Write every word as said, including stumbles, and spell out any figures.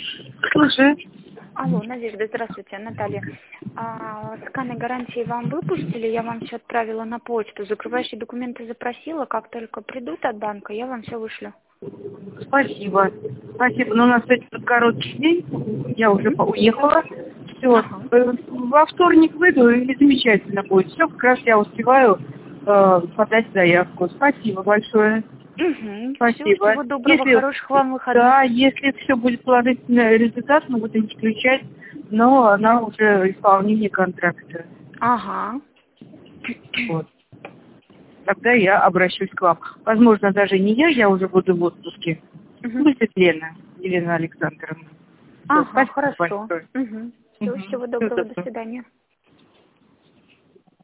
Слушаю. Алло, Надежда, здравствуйте, Наталья. А, сканы гарантии вам выпустили, я вам все отправила на почту. Закрывающие документы запросила, как только придут от банка, я вам все вышлю. Спасибо. Спасибо. Но у нас сегодня тут короткий день. Я уже по- уехала. Все. Ага. Во вторник выйду, и замечательно будет. Все, как раз я успеваю э, подать заявку. Спасибо большое. Угу. Все, Спасибо. всего доброго, Если, хороших вам выходных. да, если все будет положительный результат, мы будем исключать, но она уже исполнение контракта. Ага. Вот. Тогда я обращусь к вам. Возможно, даже не я, я уже буду в отпуске. Угу. Будет Лена, Елена Александровна. Ага, Спасибо хорошо. большое. Угу. Все, Угу. всего Всего доброго, до доброго. свидания.